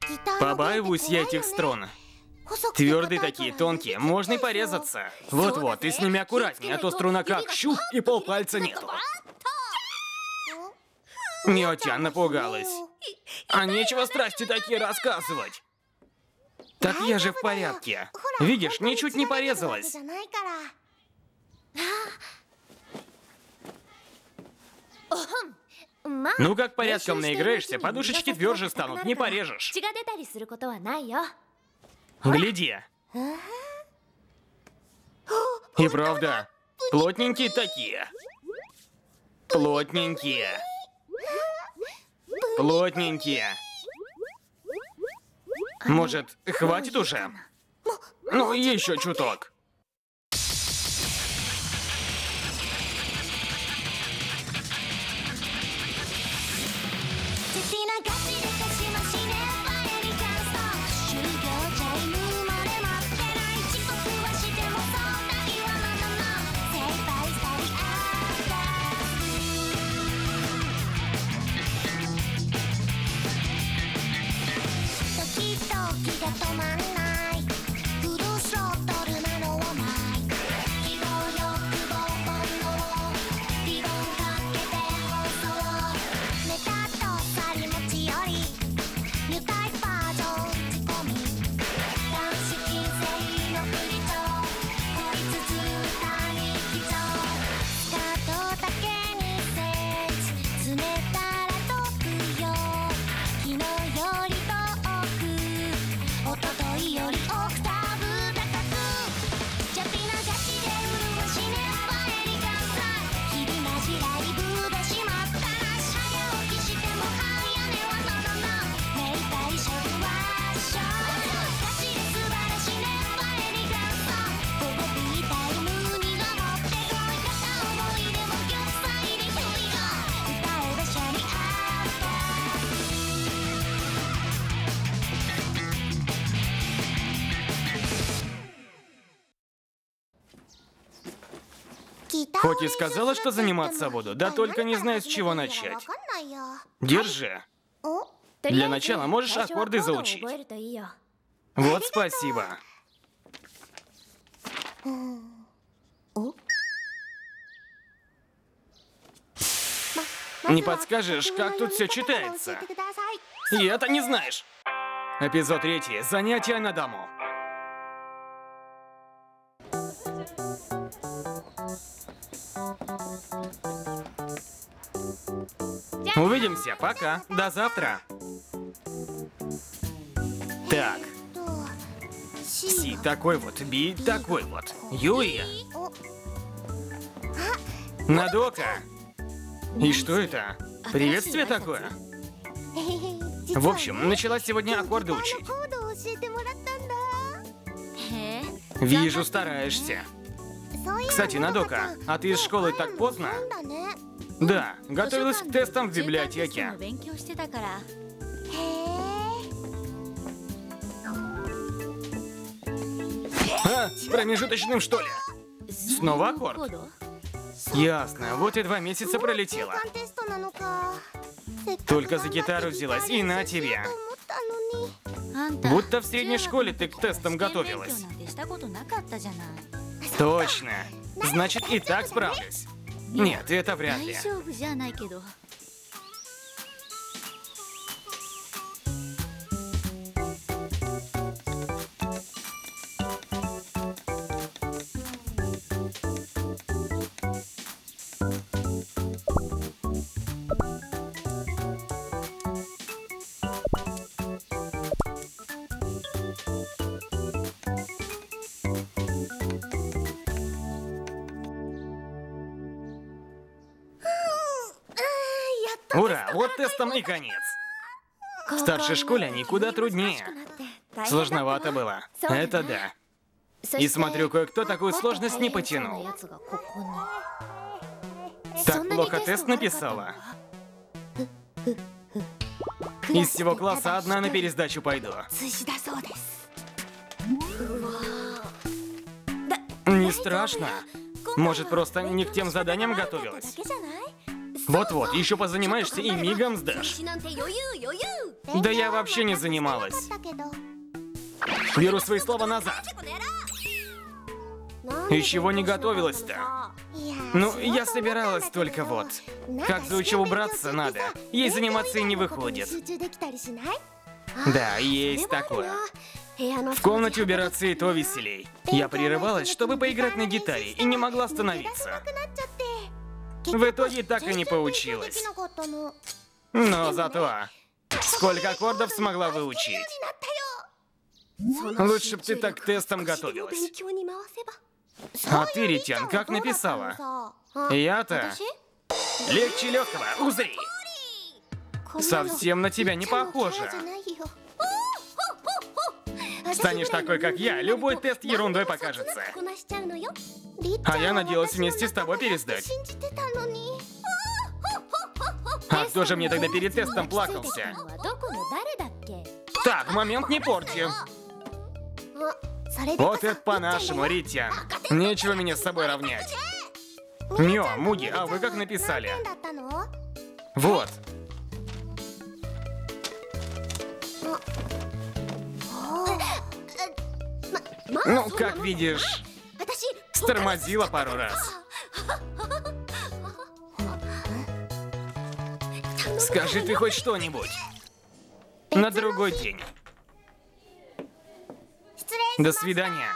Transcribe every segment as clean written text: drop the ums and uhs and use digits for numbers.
Побаиваюсь я этих струн. Твердые такие, тонкие, можно и порезаться. Вот-вот, и с ними аккуратнее, а то струна как щуп, и полпальца нету. Миотян напугалась. А нечего страсти такие рассказывать. Так я же в порядке. Видишь, ничуть не порезалась. Ну как порядком наиграешься, подушечки тверже станут, не порежешь. Гляди. И правда, плотненькие такие. Плотненькие. Плотненькие. Может, хватит уже? Ну, еще чуток. Хоть и сказала, что заниматься буду, да только не знаю, с чего начать. Держи. Для начала можешь аккорды заучить. Вот спасибо. Не подскажешь, как тут все читается? И это не знаешь. Эпизод 3. Занятия на дому. Увидимся, пока, до завтра. Так. Си такой вот, Би такой вот. Юи. Надока. И что это? Приветствие такое? В общем, начала сегодня аккорды учить. Вижу, стараешься. Кстати, Надока, а ты из школы так поздно? Да, готовилась к тестам в библиотеке. А, промежуточным что ли? Снова аккорд? Ясно, вот и 2 месяца пролетело. Только за гитару взялась, и на тебе. Будто в средней школе ты к тестам готовилась. Точно. Значит, и так справлюсь. Нет, это вряд ли. Ура, вот тестом и конец. В старшей школе они куда труднее. Сложновато было. Это да. И смотрю, кое-кто такую сложность не потянул. Так плохо тест написала. Из всего класса одна на пересдачу пойду. Не страшно. Может, просто не к тем заданиям готовилась? Вот-вот, еще позанимаешься и мигом сдашь. Да я вообще не занималась. Беру свои слова назад. И чего не готовилась-то? Ну, я собиралась только вот. Как заучил убраться надо. Ей заниматься и не выходит. Да, есть такое. В комнате убираться и то веселей. Я прерывалась, чтобы поиграть на гитаре, и не могла остановиться. В итоге так и не получилось. Но зато сколько аккордов смогла выучить. Лучше б ты так к тестам готовилась. А ты, Ритян, как написала? Я-то легче легкого, узри. Совсем на тебя не похоже. Станешь такой, как я, любой тест ерундой покажется. А я надеялась вместе с тобой пересдать. А кто же мне тогда перед тестом плакался? Так, момент не порти. Вот это по-нашему, Ритян. Нечего меня с собой равнять. Мио, Муги, а вы как написали? Вот. Ну, как видишь, стормозила пару раз. Скажи ты хоть что-нибудь. На другой день. До свидания.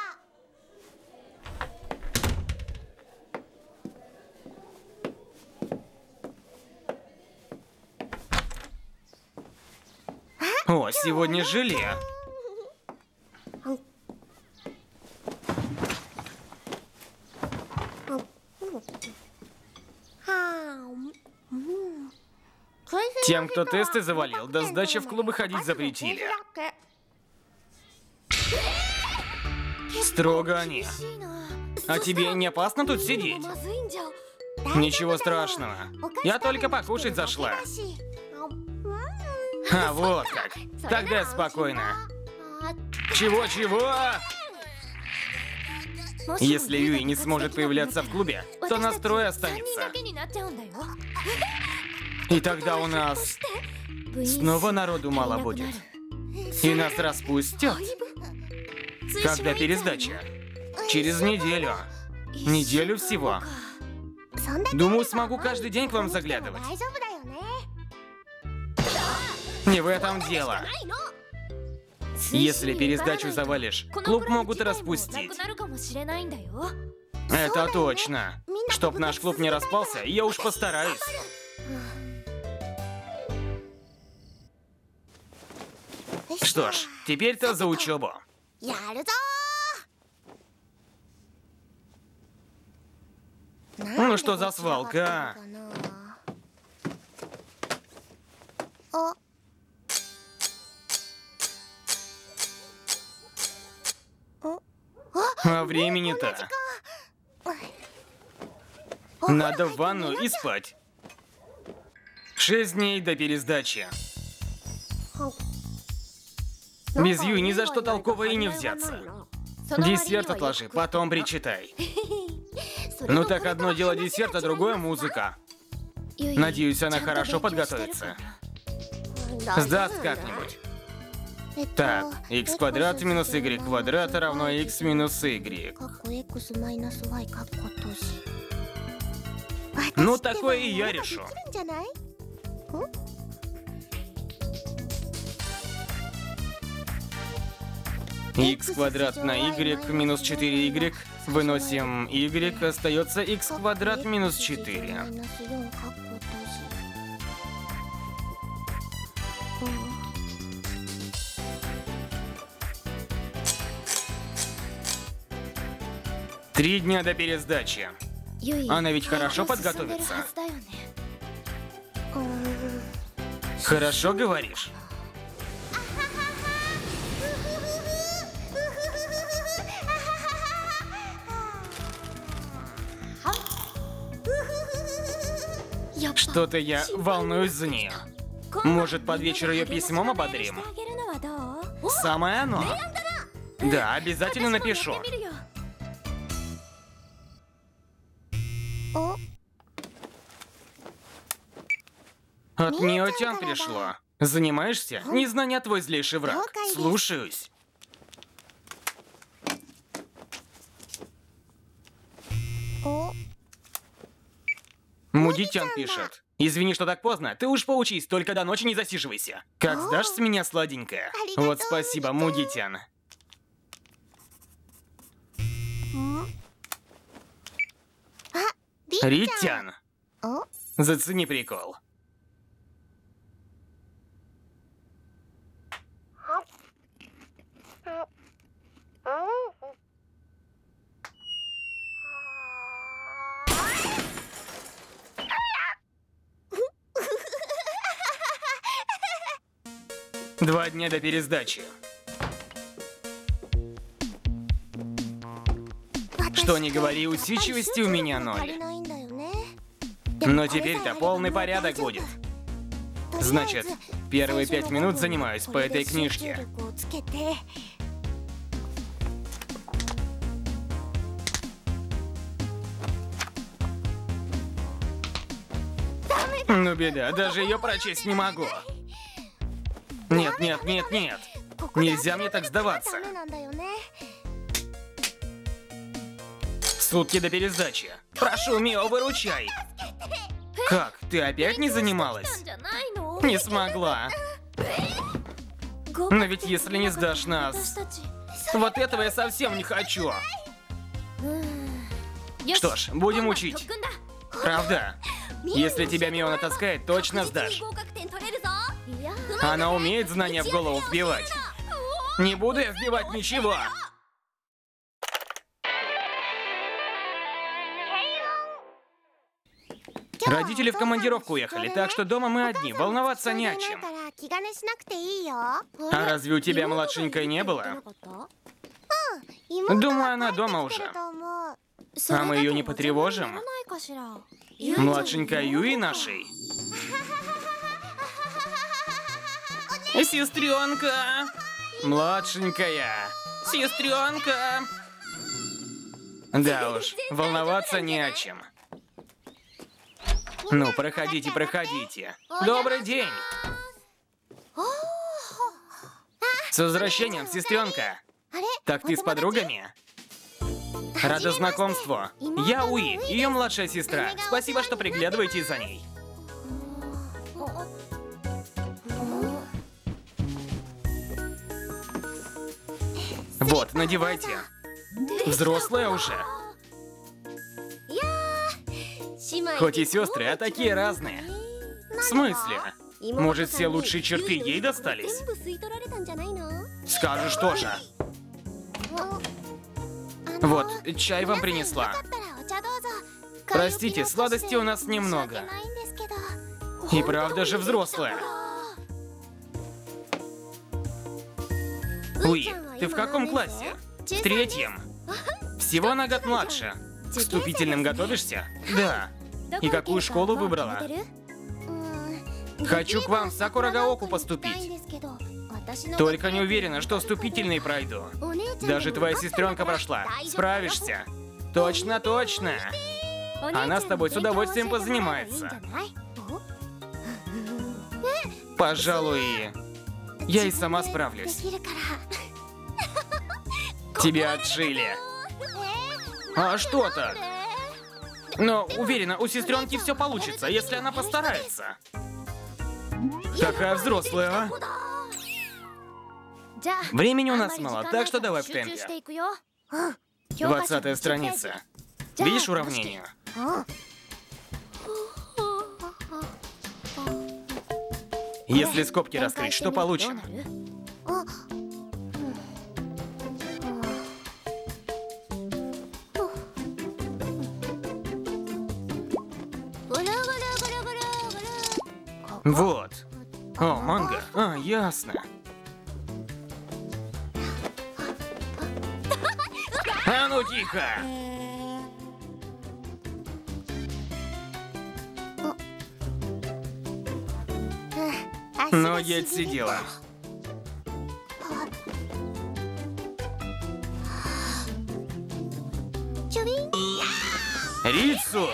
О, сегодня желе. Тем, кто тесты завалил, до сдачи в клубы ходить запретили. Строго они. А тебе не опасно тут сидеть? Ничего страшного. Я только покушать зашла. А, вот как. Тогда спокойно. Чего-чего? Если Юи не сможет появляться в клубе, то настрой останется. И тогда у нас снова народу мало будет. И нас распустят. Когда пересдача? Через неделю. Неделю всего. Думаю, смогу каждый день к вам заглядывать. Не в этом дело. Если пересдачу завалишь, клуб могут распустить. Это точно. Чтоб наш клуб не распался, я уж постараюсь. Что ж, теперь-то за учебу. Ну что за свалка? А времени-то? Надо в ванну и спать. 6 дней до пересдачи. Без Юи ни за что толково и не взяться. Десерт отложи, потом причитай. Ну так одно дело десерт, а другое музыка. Надеюсь, она хорошо подготовится. Сдаст как-нибудь. Так, x квадрат минус y квадрат равно x минус y. Ну такое и я решу. X квадрат на y минус 4y. Выносим y, остается x квадрат минус 4. Три дня до пересдачи. Она ведь хорошо подготовится. Хорошо говоришь? Что-то я волнуюсь за нее. Может, под вечер ее письмом ободрим? Самое оно. Да, обязательно напишу. От Мио-тян пришло. Занимаешься? Незнание твой злейший враг. Слушаюсь. Мудитян пишет. Извини, что так поздно. Ты уж поучись, только до ночи не засиживайся. Как сдашь с меня, сладенькая? Вот спасибо, Мудитян. Ритян. Зацени прикол. Два дня до пересдачи. Что ни говори, усидчивости у меня 0. Но теперь-то полный порядок будет. Значит, первые 5 минут занимаюсь по этой книжке. Ну беда, даже ее прочесть не могу. Нет, нет, нет, нет. Нельзя мне так сдаваться. Сутки до пересдачи. Прошу, Мио, выручай. Как? Ты опять не занималась? Не смогла. Но ведь если не сдашь нас... Вот этого я совсем не хочу. Что ж, будем учить. Правда? Если тебя Мио натаскает, точно сдашь. Она умеет знания в голову вбивать. Не буду я вбивать ничего. Родители в командировку уехали, так что дома мы одни, волноваться не о чем. А разве у тебя младшенькой не было? Думаю, она дома уже. А мы ее не потревожим? Младшенькая Юи нашей? Сестренка! Младшенькая! Сестренка! Да уж, волноваться не о чем. Ну, проходите, проходите. Добрый день! С возвращением, сестренка! Так ты с подругами? Рада знакомству. Я Уи, ее младшая сестра. Спасибо, что приглядываете за ней. Вот, надевайте. Взрослая уже. Хоть и сестры, а такие разные. В смысле? Может, все лучшие черты ей достались? Скажешь тоже. Вот, чай вам принесла. Простите, сладостей у нас немного. И правда же взрослая. Уи, ты в каком классе? В 3-м. Всего на год младше. К вступительным готовишься? Да. И какую школу выбрала? Хочу к вам в Сакурагаоку поступить. Только не уверена, что вступительные пройду. Даже твоя сестренка прошла. Справишься? Точно, точно. Она с тобой с удовольствием позанимается. Пожалуй, я и сама справлюсь. Тебя отшили. А что так? Но уверена, у сестренки все получится, если она постарается. Какая взрослая, а? Времени у нас мало, так что давай в темпе. 20-я страница. Видишь уравнение? Если скобки раскрыть, что получим? Вот. О, манго. А, ясно. А ну тихо! Ноги отсидела. Рицу!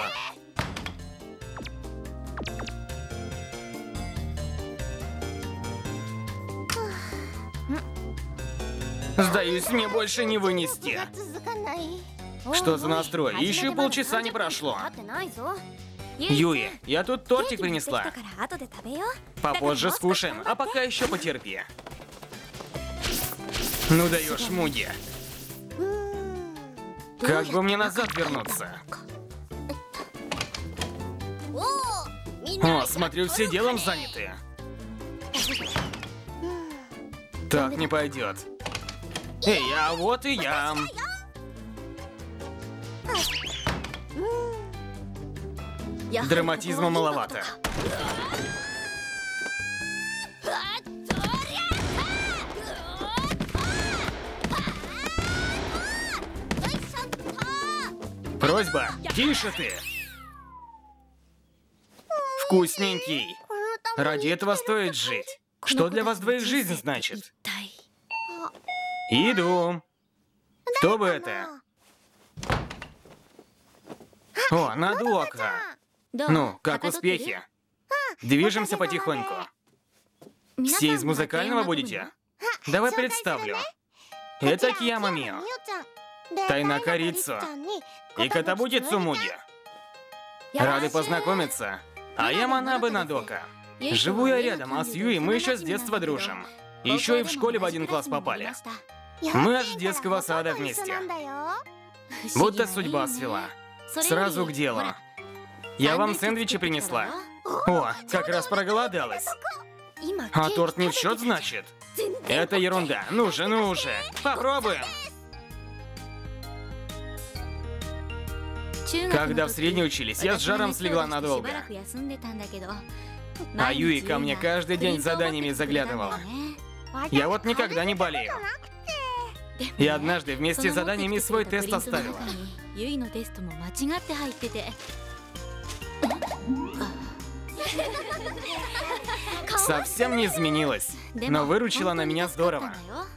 Сдаюсь, мне больше не вынести. Что за настрой? Еще полчаса не прошло. Юи, я тут тортик принесла. Попозже скушаем, а пока еще потерпи. Ну даешь, Муги. Как бы мне назад вернуться? О, смотрю, все делом заняты. Так не пойдет. Эй, а вот и я. Драматизма маловато. Просьба, тише ты. Вкусненький. Ради этого стоит жить. Что для вас двоих жизнь значит? Иду. Кто бы это? О, Надока. Ну, как успехи? Движемся потихоньку. Все из музыкального будете? Давай представлю. Это Кияма Мио, Тайнака Рицу и Катабути Цумуги. Рады познакомиться. А я Манабе Надока. Живу я рядом, а с Юи мы еще с детства дружим. Еще и в школе в один класс попали. Мы аж с детского сада вместе. Будто судьба свела. Сразу к делу. Я вам сэндвичи принесла. О, как раз проголодалась. А торт не в счет, значит? Это ерунда. Ну же, попробуем. Когда в средней учились, я с жаром слегла надолго. А Юи ко мне каждый день с заданиями заглядывала. Я вот никогда не болею. И однажды вместе с заданиями свой тест оставила. Совсем не изменилась, но выручила она меня здорово.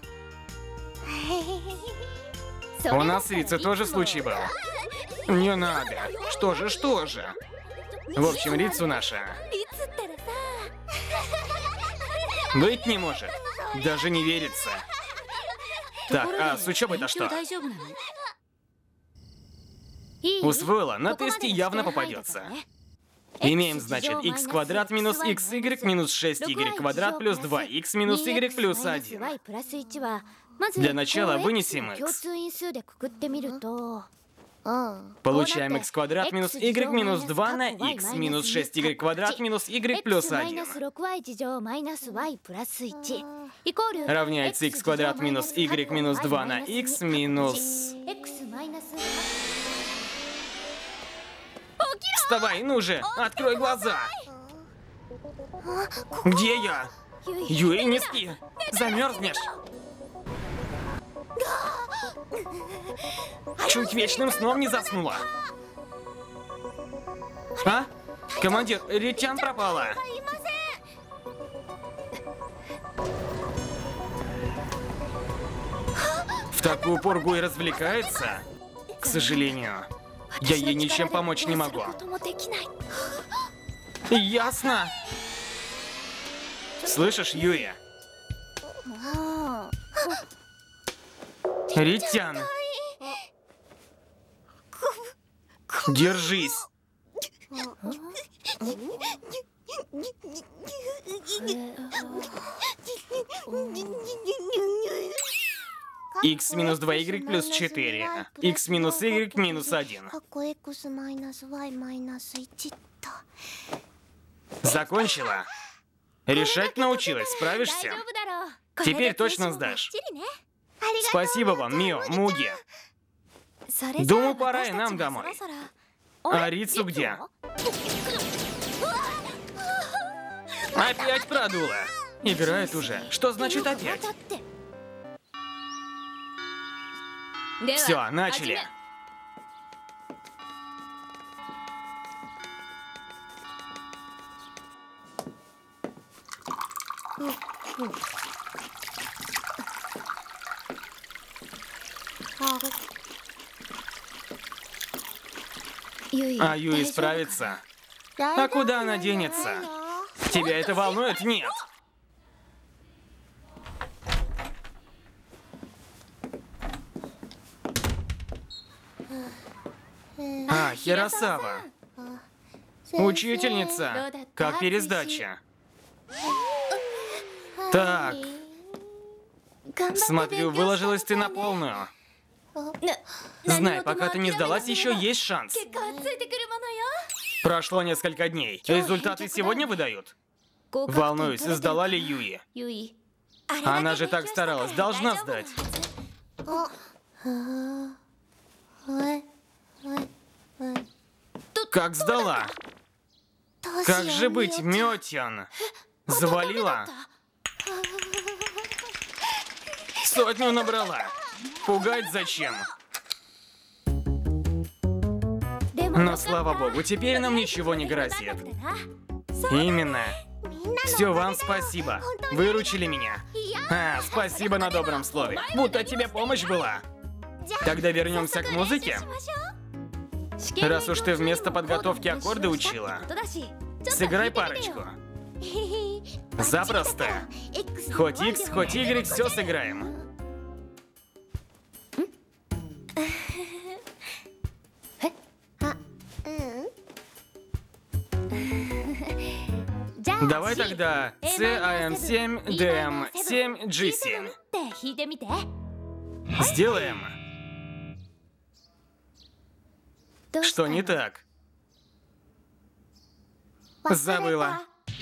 У нас с Рицу тоже случай был. Не надо. Что же? В общем, Рицу наша. Быть не может. Даже не верится. Так, а с учебой-то что? Усвоила, на тесте явно попадется. Имеем, значит, x квадрат минус xy минус 6y квадрат плюс 2x минус y плюс 1. Для начала вынесем x. Получаем x квадрат минус y минус 2 на x минус 6y квадрат минус y плюс 1. Равняется x квадрат минус y минус 2 на x минус... Вставай, ну же, открой глаза! Где я? Юи, не спи! Замерзнешь! Чуть вечным сном не заснула. А? Командир, Ритян пропала. В такую пургу и развлекается? К сожалению, я ей ничем помочь не могу. Ясно. Слышишь, Юи? Ритян. Держись. X минус 2y плюс 4. X минус y минус 1. Закончила? Решать научилась, справишься? Теперь точно сдашь. Спасибо вам, Мио, Муги. Думаю, пора и нам домой. А Рицу где? Опять продула. Играет уже. Что значит опять? Все, начали. А Юи справится? А куда она денется? Тебя это волнует? Нет. А, Хиросава. Учительница, как пересдача? Так. Смотрю, выложилась ты на полную. Знай, пока ты не сдалась, еще есть шанс. Прошло несколько дней. Результаты сегодня выдают? Волнуюсь, сдала ли Юи? Она же так старалась, должна сдать. Как сдала? Как же быть, Мётян? Завалила? 100 набрала. Пугать зачем? Но слава богу, теперь нам ничего не грозит. Именно. Все, вам спасибо. Выручили меня. Спасибо на добром слове. Будто тебе помощь была. Тогда вернемся к музыке. Раз уж ты вместо подготовки аккорды учила, сыграй парочку. Запросто. Хоть X, хоть Y, все сыграем. Давай тогда CAM7, DM7, G7. Сделаем. Что не так? Забыла.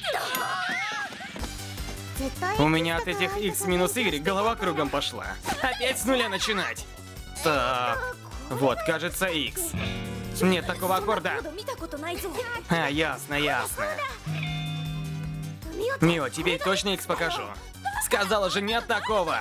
У меня от этих X минус Y голова кругом пошла. Опять с нуля начинать. Так, вот, кажется, X. Нет такого аккорда. Ясно, ясно. Мио, теперь точно X покажу. Сказала же, нет такого.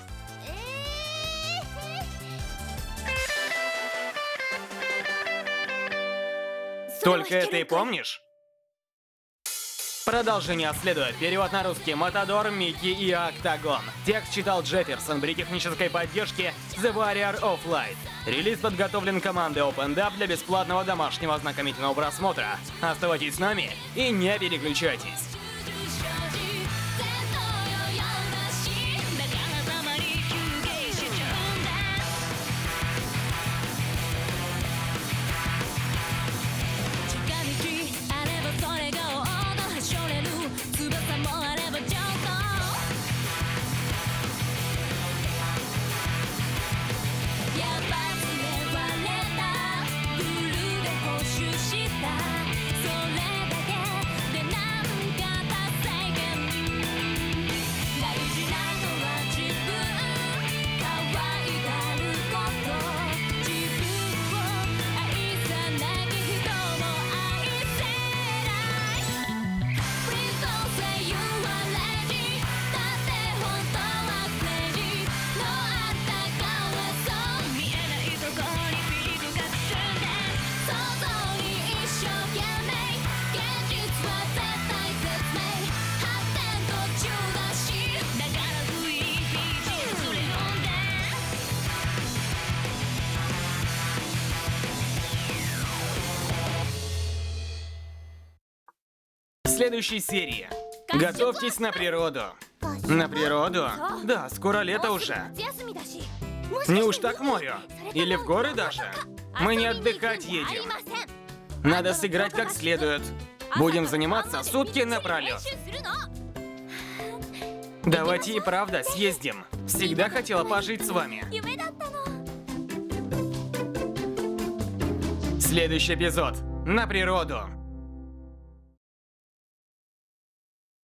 Только это и помнишь? Продолжение следует. Перевод на русский. Матадор, Микки и Октагон. Текст читал Джефферсон при технической поддержке The Warrior of Light. Релиз подготовлен командой OpenDub для бесплатного домашнего ознакомительного просмотра. Оставайтесь с нами и не переключайтесь. В следующей серии. Готовьтесь на природу. На природу? Да, скоро лето уже. Не уж так к морю. Или в горы даже. Мы не отдыхать едем. Надо сыграть как следует. Будем заниматься сутки напролет. Давайте и правда съездим. Всегда хотела пожить с вами. Следующий эпизод. На природу.